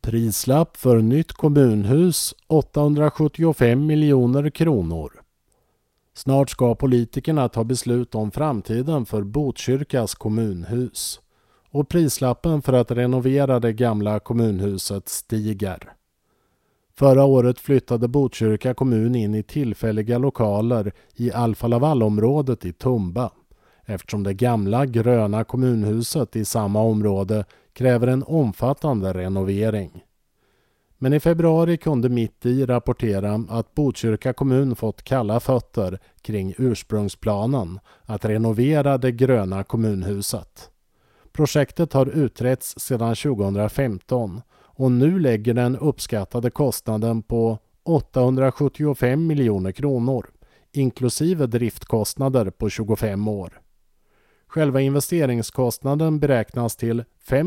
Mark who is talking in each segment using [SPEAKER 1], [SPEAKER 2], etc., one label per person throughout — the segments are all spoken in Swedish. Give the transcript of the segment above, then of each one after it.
[SPEAKER 1] Prislapp för nytt kommunhus 875 miljoner kronor. Snart ska politikerna ta beslut om framtiden för Botkyrkas kommunhus. Och prislappen för att renovera det gamla kommunhuset stiger. Förra året flyttade Botkyrka kommun in i tillfälliga lokaler i Alfa Laval-området i Tumba, eftersom det gamla gröna kommunhuset i samma område kräver en omfattande renovering. Men i februari kunde Mitt i rapportera att Botkyrka kommun fått kalla fötter kring ursprungsplanen att renovera det gröna kommunhuset. Projektet har utretts sedan 2015 och nu lägger den uppskattade kostnaden på 875 miljoner kronor, inklusive driftkostnader på 25 år. Själva investeringskostnaden beräknas till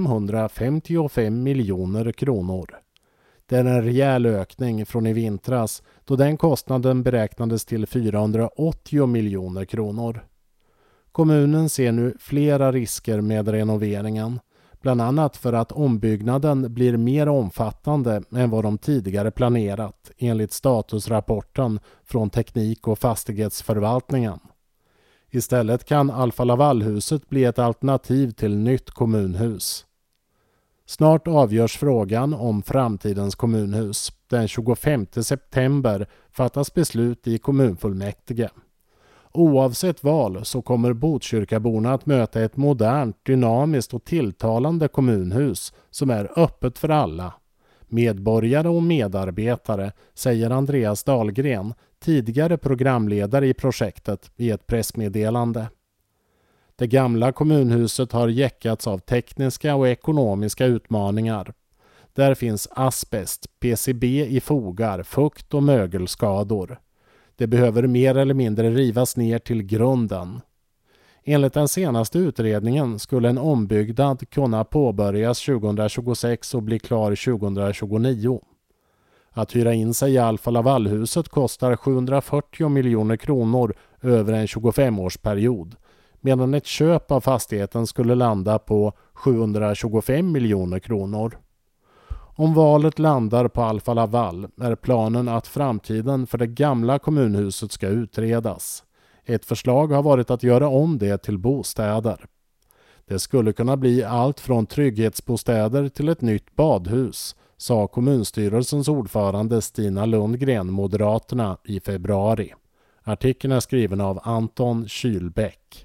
[SPEAKER 1] 555 miljoner kronor. Det är en rejäl ökning från i vintras då den kostnaden beräknades till 480 miljoner kronor. Kommunen ser nu flera risker med renoveringen, bland annat för att ombyggnaden blir mer omfattande än vad de tidigare planerat enligt statusrapporten från teknik- och fastighetsförvaltningen. Istället kan Alfa Laval-huset bli ett alternativ till nytt kommunhus. Snart avgörs frågan om framtidens kommunhus. Den 25 september fattas beslut i kommunfullmäktige. Oavsett val så kommer Botkyrkaborna att möta ett modernt, dynamiskt och tilltalande kommunhus som är öppet för alla. Medborgare och medarbetare, säger Andreas Dahlgren, tidigare programledare i projektet, i ett pressmeddelande. Det gamla kommunhuset har jäckats av tekniska och ekonomiska utmaningar. Där finns asbest, PCB i fogar, fukt och mögelskador. Det behöver mer eller mindre rivas ner till grunden. Enligt den senaste utredningen skulle en ombyggnad kunna påbörjas 2026 och bli klar 2029. Att hyra in sig i Alfa Laval-huset kostar 740 miljoner kronor över en 25-årsperiod, medan ett köp av fastigheten skulle landa på 725 miljoner kronor. Om valet landar på Alfa Laval är planen att framtiden för det gamla kommunhuset ska utredas. Ett förslag har varit att göra om det till bostäder. Det skulle kunna bli allt från trygghetsbostäder till ett nytt badhus, sa kommunstyrelsens ordförande Stina Lundgren, Moderaterna, i februari. Artikeln är skriven av Anton Kylbäck.